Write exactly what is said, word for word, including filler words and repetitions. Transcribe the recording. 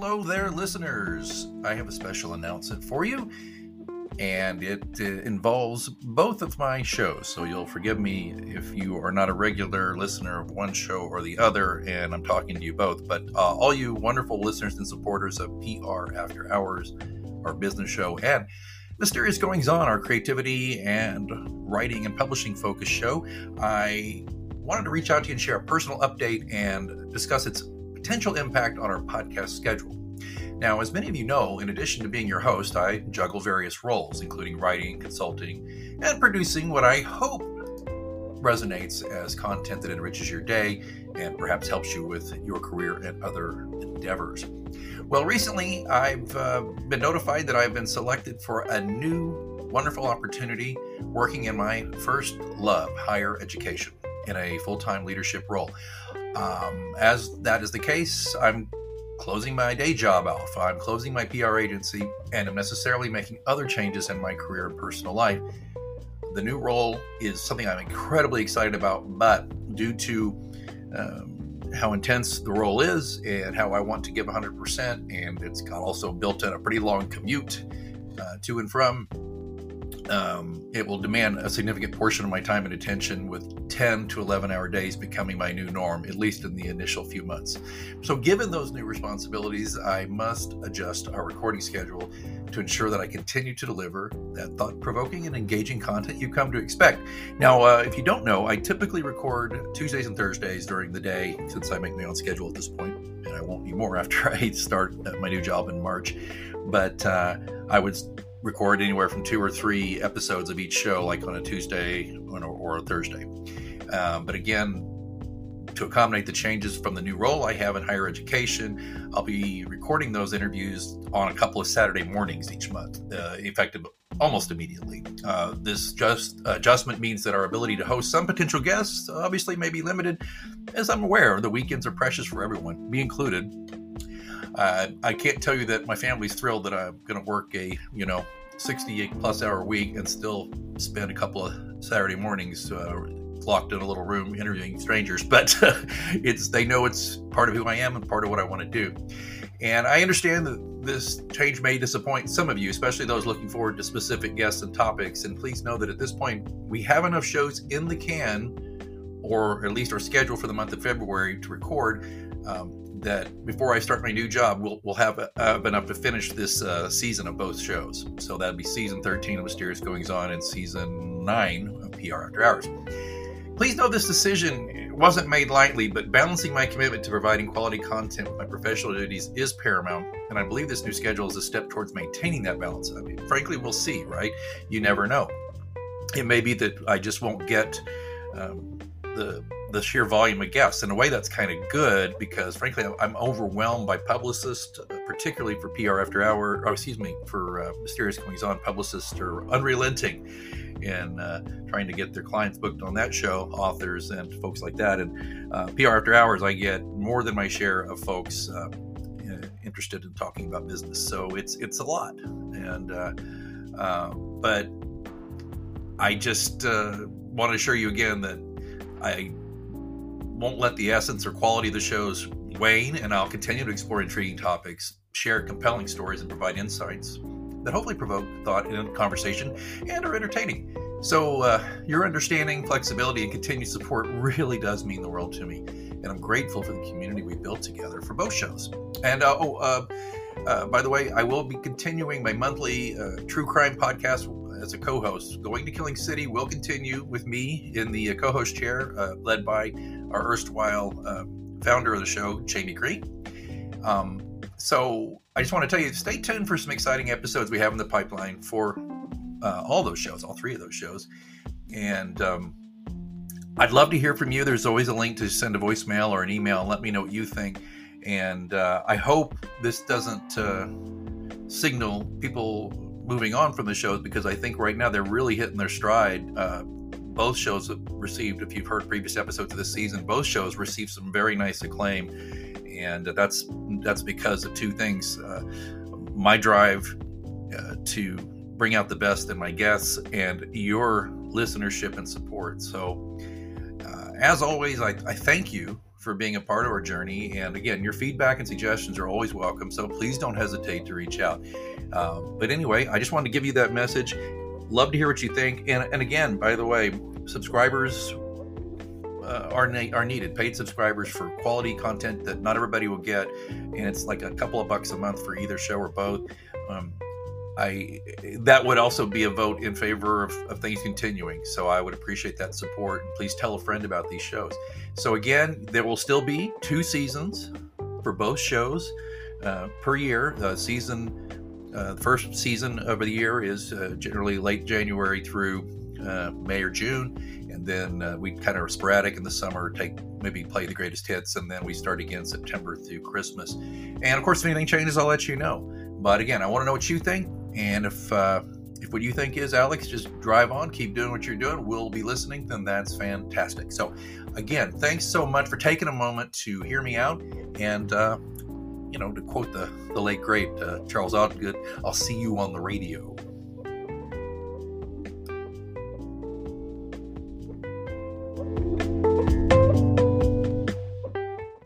Hello there, listeners. I have a special announcement for you, and it uh, involves both of my shows. So you'll forgive me if you are not a regular listener of one show or the other, and I'm talking to you both. But uh, all you wonderful listeners and supporters of P R After Hours, our business show, and Mysterious Goings On, our creativity and writing and publishing focused show, I wanted to reach out to you and share a personal update and discuss its potential impact on our podcast schedule. Now, as many of you know, in addition to being your host, I juggle various roles, including writing, consulting, and producing what I hope resonates as content that enriches your day and perhaps helps you with your career and other endeavors. Well, recently I've uh, been notified that I've been selected for a new wonderful opportunity working in my first love, higher education, in a full-time leadership role. Um, as that is the case, I'm closing my day job off. I'm closing my P R agency, and I'm necessarily making other changes in my career and personal life. The new role is something I'm incredibly excited about, but due to um, how intense the role is and how I want to give one hundred percent, and it's got also built in a pretty long commute uh, to and from, Um, it will demand a significant portion of my time and attention, with ten to eleven hour days becoming my new norm, at least in the initial few months. So given those new responsibilities, I must adjust our recording schedule to ensure that I continue to deliver that thought-provoking and engaging content you come to expect. Now, uh, if you don't know, I typically record Tuesdays and Thursdays during the day, since I make my own schedule at this point, and I won't anymore after I start my new job in March. But uh, I would record anywhere from two or three episodes of each show, like on a Tuesday or, or a Thursday. Um, but again, to accommodate the changes from the new role I have in higher education, I'll be recording those interviews on a couple of Saturday mornings each month, uh, effective almost immediately. Uh, this just adjustment means that our ability to host some potential guests obviously may be limited, as I'm aware the weekends are precious for everyone, me included. Uh, I can't tell you that my family's thrilled that I'm going to work a, you know, sixty-eight plus hour week and still spend a couple of Saturday mornings uh, locked in a little room interviewing strangers. But it's they know it's part of who I am and part of what I want to do. And I understand that this change may disappoint some of you, especially those looking forward to specific guests and topics. And please know that at this point, we have enough shows in the can, or at least our schedule for the month of February to record, um, that before I start my new job, we'll we'll have, uh, have enough to finish this uh, season of both shows. So that'd be season thirteen of Mysterious Goings On and season nine of P R After Hours. Please know this decision wasn't made lightly, but balancing my commitment to providing quality content with my professional duties is paramount, and I believe this new schedule is a step towards maintaining that balance. I mean, frankly, we'll see, right? You never know. It may be that I just won't get um, the the sheer volume of guests. In a way, that's kind of good, because frankly, I'm overwhelmed by publicists, particularly for P R After Hour, or excuse me, for uh, Mysterious Goings On. Publicists are unrelenting in uh, trying to get their clients booked on that show, authors and folks like that. And uh, P R After Hours, I get more than my share of folks uh, interested in talking about business. So it's it's a lot. And uh, uh, but I just uh, want to assure you again that I won't let the essence or quality of the shows wane, and I'll continue to explore intriguing topics, share compelling stories, and provide insights that hopefully provoke thought and conversation and are entertaining. So uh, your understanding, flexibility, and continued support really does mean the world to me, and I'm grateful for the community we built together for both shows. And uh, oh, uh, uh, by the way, I will be continuing my monthly uh, true crime podcast as a co-host. Going to Killing City will continue with me in the uh, co-host chair, uh, led by our erstwhile uh, founder of the show, Jamie Green. Um, so I just want to tell you, stay tuned for some exciting episodes we have in the pipeline for uh, all those shows, all three of those shows. And um, I'd love to hear from you. There's always a link to send a voicemail or an email and let me know what you think. And uh, I hope this doesn't uh, signal people moving on from the shows, because I think right now they're really hitting their stride. Uh, both shows have received, if you've heard previous episodes of this season, both shows received some very nice acclaim. And that's that's because of two things. Uh, my drive uh, to bring out the best in my guests and your listenership and support. So uh, as always, I, I thank you for being a part of our journey. And again, your feedback and suggestions are always welcome, so please don't hesitate to reach out. Um, but anyway, I just wanted to give you that message. Love to hear what you think. And, and again, by the way, subscribers uh, are, ne- are needed. Paid subscribers for quality content that not everybody will get. And it's like a couple of bucks a month for either show or both. Um, I that would also be a vote in favor of, of things continuing. So I would appreciate that support. Please tell a friend about these shows. So again, there will still be two seasons for both shows uh, per year. Uh, season, uh, the first season of the year is uh, generally late January through uh, May or June, and then uh, we kind of are sporadic in the summer. Take maybe play the greatest hits, and then we start again September through Christmas. And of course, if anything changes, I'll let you know. But again, I want to know what you think. And if uh, if what you think is, Alex, just drive on, keep doing what you're doing, we'll be listening, then that's fantastic. So again, thanks so much for taking a moment to hear me out. And, uh, you know, to quote the, the late, great uh, Charles Osgood, I'll see you on the radio. Thank you.